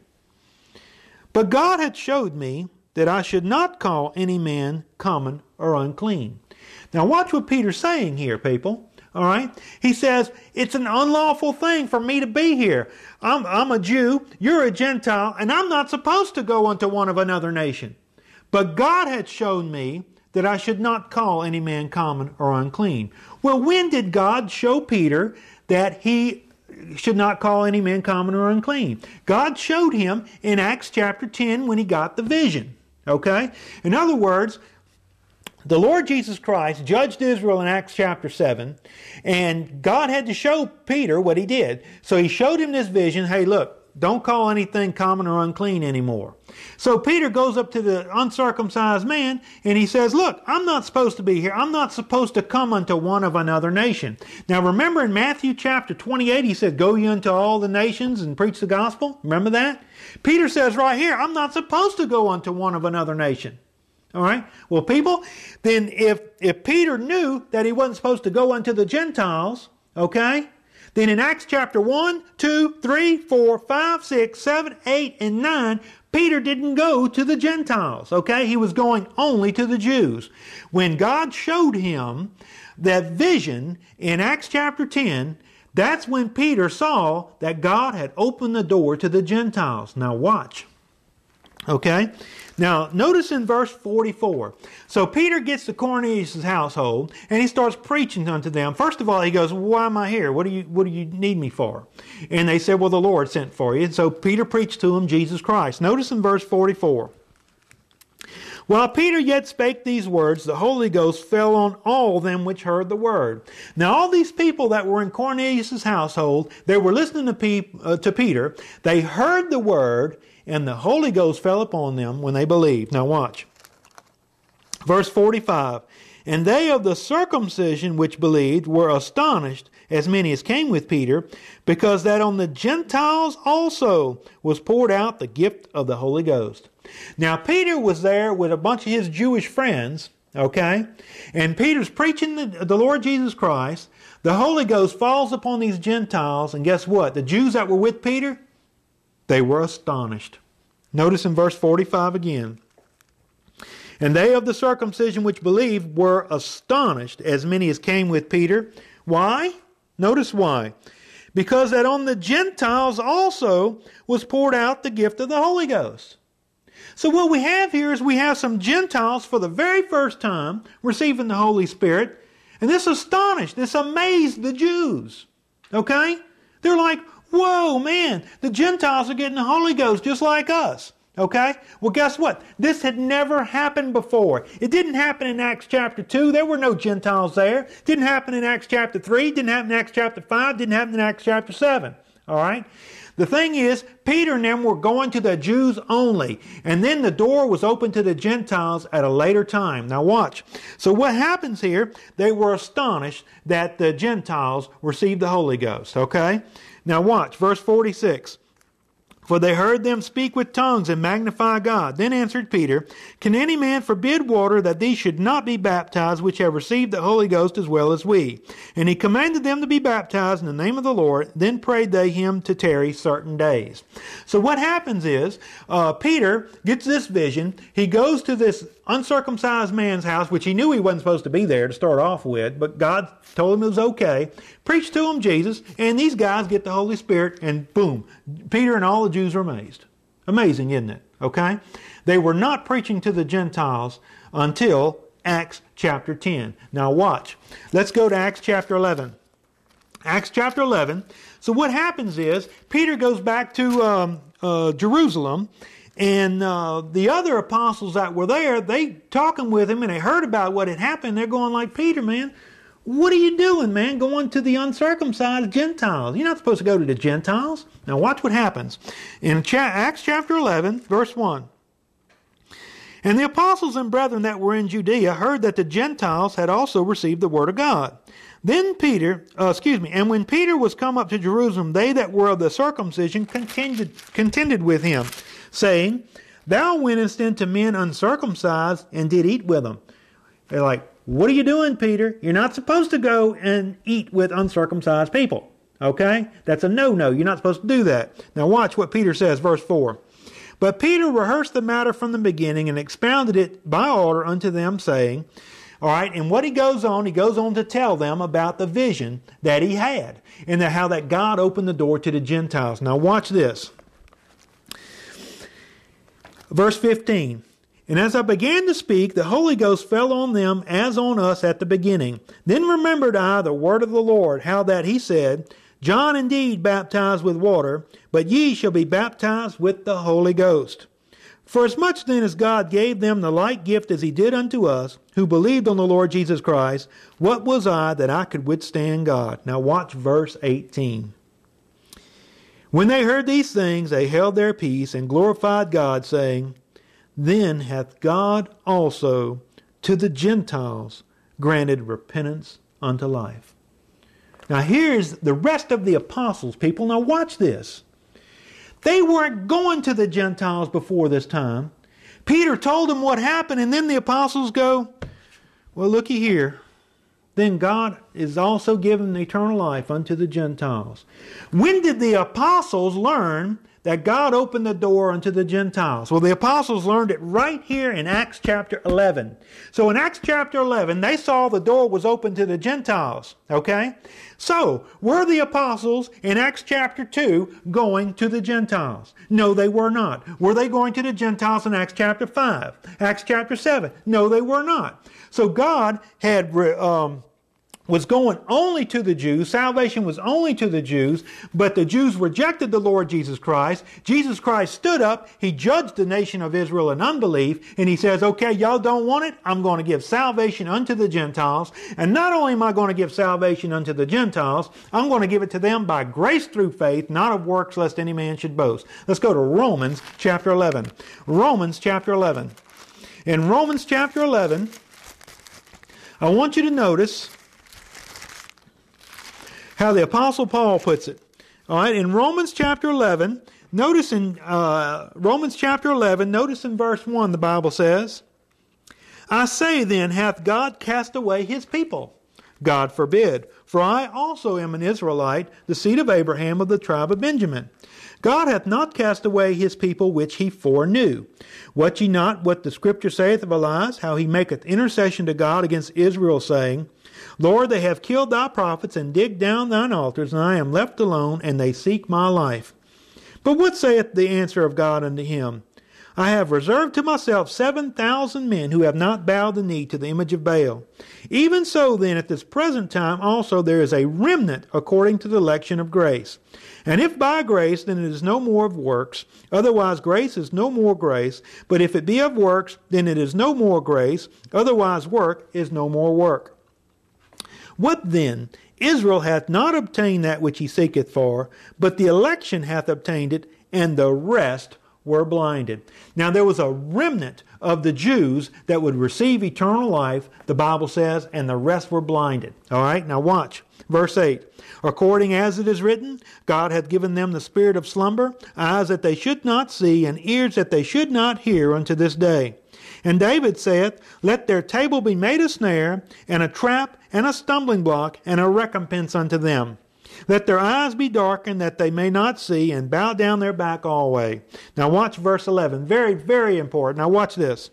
But God had showed me that I should not call any man common or unclean." Now watch what Peter's saying here, people. All right? He says, it's an unlawful thing for me to be here. I'm a Jew, you're a Gentile, and I'm not supposed to go unto one of another nation. But God had shown me that I should not call any man common or unclean. Well, when did God show Peter that he should not call any man common or unclean? God showed him in Acts chapter 10 when he got the vision. Okay? In other words, the Lord Jesus Christ judged Israel in Acts chapter 7, and God had to show Peter what he did. So he showed him this vision. Hey, look, don't call anything common or unclean anymore. So Peter goes up to the uncircumcised man, and he says, look, I'm not supposed to be here. I'm not supposed to come unto one of another nation. Now remember in Matthew chapter 28, he said, go ye unto all the nations and preach the gospel. Remember that? Peter says right here, I'm not supposed to go unto one of another nation. All right. Well, people, then if Peter knew that he wasn't supposed to go unto the Gentiles, okay, then in Acts chapter 1, 2, 3, 4, 5, 6, 7, 8, and 9, Peter didn't go to the Gentiles, okay? He was going only to the Jews. When God showed him that vision in Acts chapter 10, that's when Peter saw that God had opened the door to the Gentiles. Now watch. Okay? Now, notice in verse 44. So Peter gets to Cornelius' household, and he starts preaching unto them. First of all, he goes, why am I here? What do you need me for? And they said, well, the Lord sent for you. And so Peter preached to them Jesus Christ. Notice in verse 44. While Peter yet spake these words, the Holy Ghost fell on all them which heard the word. Now all these people that were in Cornelius' household, they were listening to Peter. They heard the word, and the Holy Ghost fell upon them when they believed. Now watch. Verse 45. And they of the circumcision which believed were astonished, as many as came with Peter, because that on the Gentiles also was poured out the gift of the Holy Ghost. Now Peter was there with a bunch of his Jewish friends, okay? And Peter's preaching the Lord Jesus Christ. The Holy Ghost falls upon these Gentiles, and guess what? The Jews that were with Peter, they were astonished. Notice in verse 45 again. And they of the circumcision which believed were astonished, as many as came with Peter. Why? Notice why. Because that on the Gentiles also was poured out the gift of the Holy Ghost. So what we have here is we have some Gentiles for the very first time receiving the Holy Spirit. And this astonished, this amazed the Jews. Okay? They're like, whoa, man, the Gentiles are getting the Holy Ghost just like us. Okay? Well, guess what? This had never happened before. It didn't happen in Acts chapter 2. There were no Gentiles there. It didn't happen in Acts chapter 3. It didn't happen in Acts chapter 5. It didn't happen in Acts chapter 7. All right? The thing is, Peter and them were going to the Jews only. And then the door was open to the Gentiles at a later time. Now watch. So what happens here, they were astonished that the Gentiles received the Holy Ghost. Okay? Now watch. Verse 46. For they heard them speak with tongues and magnify God. Then answered Peter, Can any man forbid water that these should not be baptized, which have received the Holy Ghost as well as we? And he commanded them to be baptized in the name of the Lord. Then prayed they him to tarry certain days. So what happens is, Peter gets this vision. He goes to this uncircumcised man's house, which he knew he wasn't supposed to be there to start off with, but God told him it was okay. Preached to him Jesus, and these guys get the Holy Spirit, and boom, Peter and all the Jews are amazed. Amazing, isn't it? Okay? They were not preaching to the Gentiles until Acts chapter 10. Now watch. Let's go to Acts chapter 11. Acts chapter 11. So what happens is, Peter goes back to Jerusalem, and the other apostles that were there, they talking with him, and they heard about what had happened. They're going like, Peter, man, what are you doing, man, going to the uncircumcised Gentiles? You're not supposed to go to the Gentiles. Now watch what happens. In Acts chapter 11, verse 1. And the apostles and brethren that were in Judea heard that the Gentiles had also received the word of God. Then and when Peter was come up to Jerusalem, they that were of the circumcision contended with him, saying, Thou wentest into men uncircumcised and did eat with them. They're like, what are you doing, Peter? You're not supposed to go and eat with uncircumcised people. Okay? That's a no-no. You're not supposed to do that. Now watch what Peter says, verse 4. But Peter rehearsed the matter from the beginning and expounded it by order unto them, saying, all right, and what he goes on to tell them about the vision that he had and how that God opened the door to the Gentiles. Now watch this. Verse 15. And as I began to speak, the Holy Ghost fell on them as on us at the beginning. Then remembered I the word of the Lord, how that he said, John indeed baptized with water, but ye shall be baptized with the Holy Ghost. For as much then as God gave them the like gift as he did unto us, who believed on the Lord Jesus Christ, what was I that I could withstand God? Now watch verse 18. When they heard these things, they held their peace and glorified God, saying, Then hath God also to the Gentiles granted repentance unto life. Now here's the rest of the apostles, people. Now watch this. They weren't going to the Gentiles before this time. Peter told them what happened, and then the apostles go, well, looky here. Then God is also given eternal life unto the Gentiles. When did the apostles learn that God opened the door unto the Gentiles? Well, the apostles learned it right here in Acts chapter 11. So in Acts chapter 11, they saw the door was open to the Gentiles. Okay? So, were the apostles in Acts chapter 2 going to the Gentiles? No, they were not. Were they going to the Gentiles in Acts chapter 5? Acts chapter 7? No, they were not. So God had was going only to the Jews. Salvation was only to the Jews, but the Jews rejected the Lord Jesus Christ. Jesus Christ stood up. He judged the nation of Israel in unbelief, and he says, okay, y'all don't want it? I'm going to give salvation unto the Gentiles. And not only am I going to give salvation unto the Gentiles, I'm going to give it to them by grace through faith, not of works, lest any man should boast. Let's go to Romans chapter 11. Romans chapter 11. In Romans chapter 11, I want you to notice how the Apostle Paul puts it. All right, in Romans chapter 11, notice in Romans chapter 11, notice in verse 1, the Bible says, I say then, hath God cast away his people? God forbid. For I also am an Israelite, the seed of Abraham of the tribe of Benjamin. God hath not cast away his people which he foreknew. Wot ye not what the Scripture saith of Elias, how he maketh intercession to God against Israel, saying, Lord, they have killed thy prophets and digged down thine altars, and I am left alone, and they seek my life. But what saith the answer of God unto him? I have reserved to myself 7,000 men who have not bowed the knee to the image of Baal. Even so then at this present time also there is a remnant according to the election of grace. And if by grace, then it is no more of works. Otherwise grace is no more grace. But if it be of works, then it is no more grace. Otherwise work is no more work. What then? Israel hath not obtained that which he seeketh for, but the election hath obtained it, and the rest were blinded. Now there was a remnant of the Jews that would receive eternal life, the Bible says, and the rest were blinded. All right, now watch. Verse 8. According as it is written, God hath given them the spirit of slumber, eyes that they should not see, and ears that they should not hear unto this day. And David saith, Let their table be made a snare, and a trap, and a stumbling block, and a recompense unto them. Let their eyes be darkened, that they may not see, and bow down their back alway. Now watch verse 11. Very, very important. Now watch this.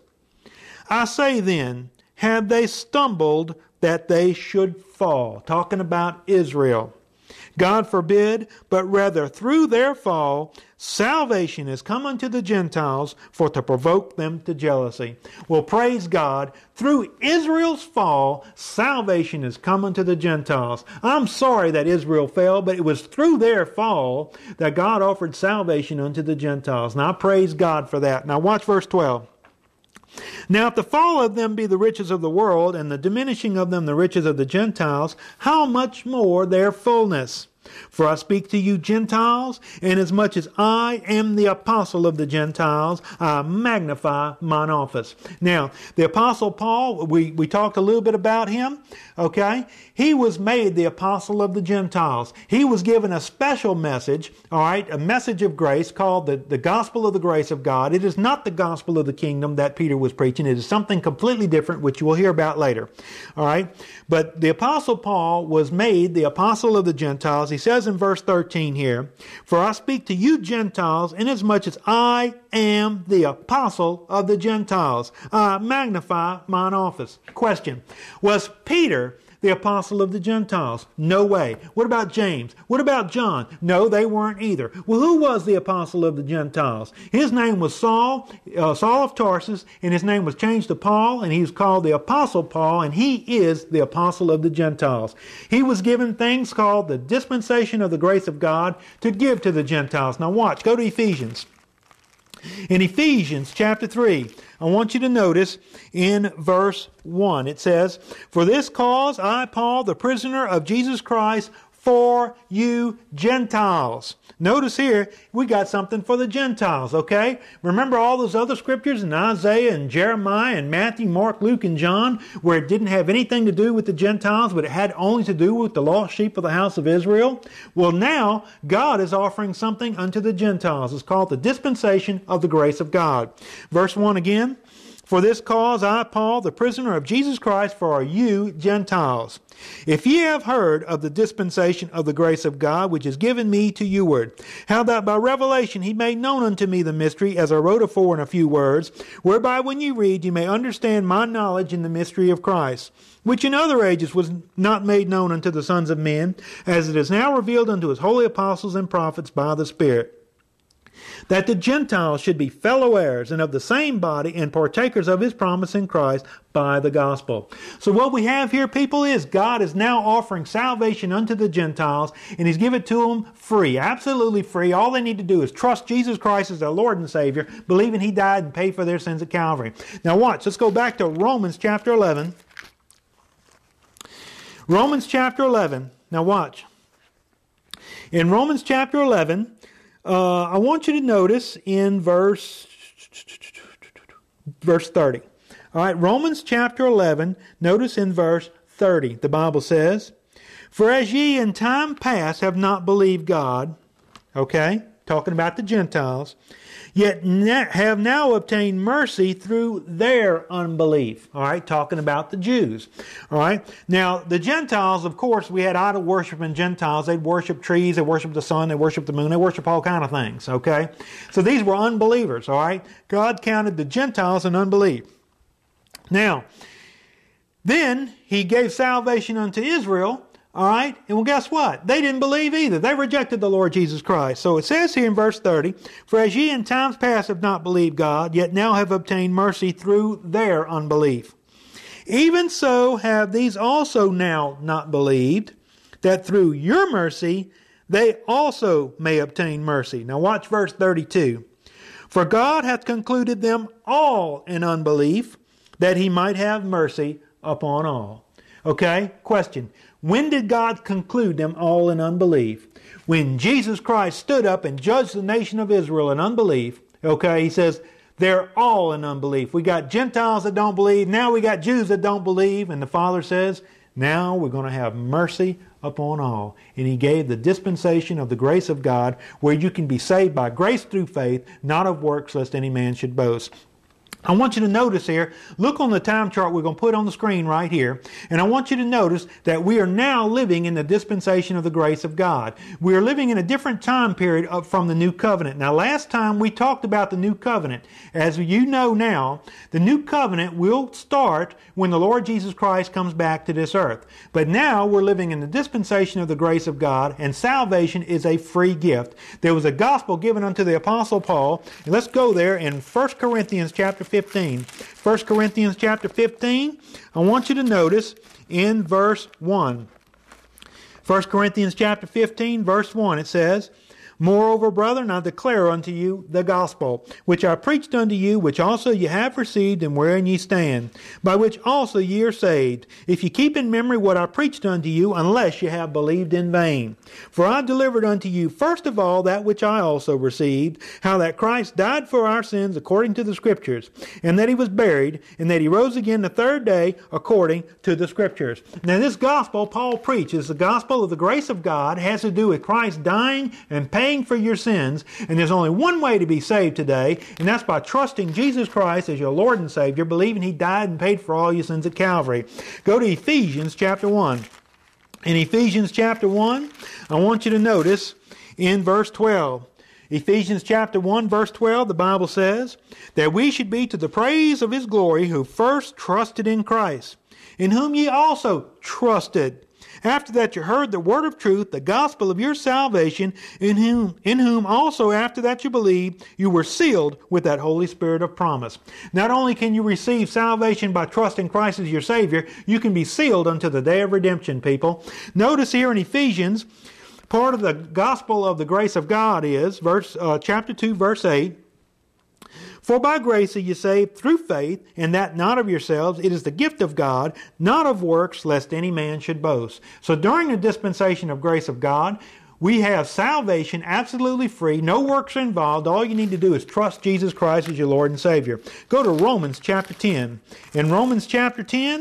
I say then, have they stumbled that they should fall? Talking about Israel. God forbid, but rather through their fall, salvation is come unto the Gentiles for to provoke them to jealousy. Well, praise God, through Israel's fall, salvation is come unto the Gentiles. I'm sorry that Israel fell, but it was through their fall that God offered salvation unto the Gentiles. Now I praise God for that. Now watch verse 12. Now if the fall of them be the riches of the world, and the diminishing of them the riches of the Gentiles, how much more their fullness? For I speak to you Gentiles, inasmuch as I am the apostle of the Gentiles, I magnify mine office. Now, the Apostle Paul, we talked a little bit about him, okay? He was made the apostle of the Gentiles. He was given a special message, all right, a message of grace called the gospel of the grace of God. It is not the gospel of the kingdom that Peter was preaching. It is something completely different, which you will hear about later, all right? But the Apostle Paul was made the apostle of the Gentiles. He says in verse 13 here, For I speak to you Gentiles, inasmuch as I am the apostle of the Gentiles. I magnify mine office. Question, was Peter the apostle of the Gentiles? No way. What about James? What about John? No, they weren't either. Well, who was the apostle of the Gentiles? His name was Saul of Tarsus, and his name was changed to Paul, and he was called the Apostle Paul, and he is the apostle of the Gentiles. He was given things called the dispensation of the grace of God to give to the Gentiles. Now watch, go to Ephesians. In Ephesians chapter 3, I want you to notice in verse 1, it says, For this cause I, Paul, the prisoner of Jesus Christ, for you Gentiles. Notice here, we got something for the Gentiles, okay? Remember all those other scriptures in Isaiah and Jeremiah and Matthew, Mark, Luke, and John, where it didn't have anything to do with the Gentiles, but it had only to do with the lost sheep of the house of Israel? Well, now, God is offering something unto the Gentiles. It's called the dispensation of the grace of God. Verse 1 again. For this cause I, Paul, the prisoner of Jesus Christ, for you Gentiles. If ye have heard of the dispensation of the grace of God, which is given me to youward, how that by revelation he made known unto me the mystery, as I wrote afore in a few words, whereby when ye read, ye may understand my knowledge in the mystery of Christ, which in other ages was not made known unto the sons of men, as it is now revealed unto his holy apostles and prophets by the Spirit, that the Gentiles should be fellow heirs and of the same body and partakers of his promise in Christ by the gospel. So what we have here, people, is God is now offering salvation unto the Gentiles, and he's given it to them free, absolutely free. All they need to do is trust Jesus Christ as their Lord and Savior, believing he died and paid for their sins at Calvary. Now watch, let's go back to Romans chapter 11. Romans chapter 11. Now watch. In Romans chapter 11, I want you to notice in verse 30. All right, Romans chapter 11, notice in verse 30, the Bible says, For as ye in time past have not believed God, okay, talking about the Gentiles, yet have now obtained mercy through their unbelief. All right, talking about the Jews. All right, now the Gentiles, of course, we had idol worshiping Gentiles. They'd worship trees, they worship the sun, they worship the moon, they worship all kind of things. Okay, so these were unbelievers. All right, God counted the Gentiles in unbelief. Now, then he gave salvation unto Israel. All right, and well, guess what? They didn't believe either. They rejected the Lord Jesus Christ. So it says here in verse 30, For as ye in times past have not believed God, yet now have obtained mercy through their unbelief. Even so have these also now not believed, that through your mercy they also may obtain mercy. Now watch verse 32. For God hath concluded them all in unbelief, that he might have mercy upon all. Okay, question. When did God conclude them all in unbelief? When Jesus Christ stood up and judged the nation of Israel in unbelief, okay, he says, they're all in unbelief. We got Gentiles that don't believe, now we got Jews that don't believe, and the Father says, now we're going to have mercy upon all. And he gave the dispensation of the grace of God, where you can be saved by grace through faith, not of works, lest any man should boast. I want you to notice here, look on the time chart we're going to put on the screen right here, and I want you to notice that we are now living in the dispensation of the grace of God. We are living in a different time period from the New Covenant. Now, last time we talked about the New Covenant. As you know now, the New Covenant will start when the Lord Jesus Christ comes back to this earth. But now we're living in the dispensation of the grace of God, and salvation is a free gift. There was a gospel given unto the Apostle Paul, and let's go there in 1 Corinthians chapter 15. 1 Corinthians chapter 15, I want you to notice in verse 1. 1 Corinthians chapter 15, verse 1, it says, Moreover, brethren, I declare unto you the gospel, which I preached unto you, which also ye have received, and wherein ye stand, by which also ye are saved, if ye keep in memory what I preached unto you, unless ye have believed in vain. For I delivered unto you first of all that which I also received, how that Christ died for our sins according to the Scriptures, and that he was buried, and that he rose again the third day according to the Scriptures. Now this gospel Paul preaches, the gospel of the grace of God, has to do with Christ dying and paying for your sins, and there's only one way to be saved today, and that's by trusting Jesus Christ as your Lord and Savior, believing he died and paid for all your sins at Calvary. Go to Ephesians chapter 1. In Ephesians chapter 1, I want you to notice in verse 12. Ephesians chapter 1, verse 12, the Bible says, that we should be to the praise of his glory, who first trusted in Christ, in whom ye also trusted, after that you heard the word of truth, the gospel of your salvation, in whom also after that you believed, you were sealed with that Holy Spirit of promise. Not only can you receive salvation by trusting Christ as your Savior, you can be sealed unto the day of redemption, people. Notice here in Ephesians, part of the gospel of the grace of God is, chapter 2, verse 8, For by grace are ye saved through faith, and that not of yourselves. It is the gift of God, not of works, lest any man should boast. So during the dispensation of grace of God, we have salvation absolutely free. No works are involved. All you need to do is trust Jesus Christ as your Lord and Savior. Go to Romans chapter 10. In Romans chapter 10,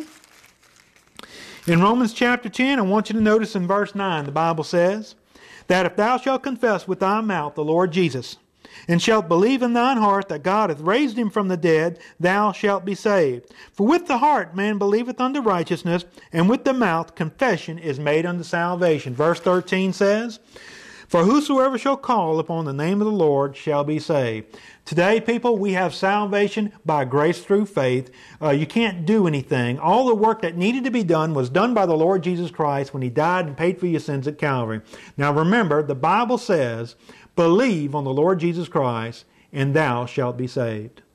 I want you to notice in verse 9, the Bible says, that if thou shalt confess with thy mouth the Lord Jesus, and shalt believe in thine heart that God hath raised him from the dead, thou shalt be saved. For with the heart man believeth unto righteousness, and with the mouth confession is made unto salvation. Verse 13 says, for whosoever shall call upon the name of the Lord shall be saved. Today, people, we have salvation by grace through faith. You can't do anything. All the work that needed to be done was done by the Lord Jesus Christ when He died and paid for your sins at Calvary. Now remember, the Bible says, believe on the Lord Jesus Christ, and thou shalt be saved.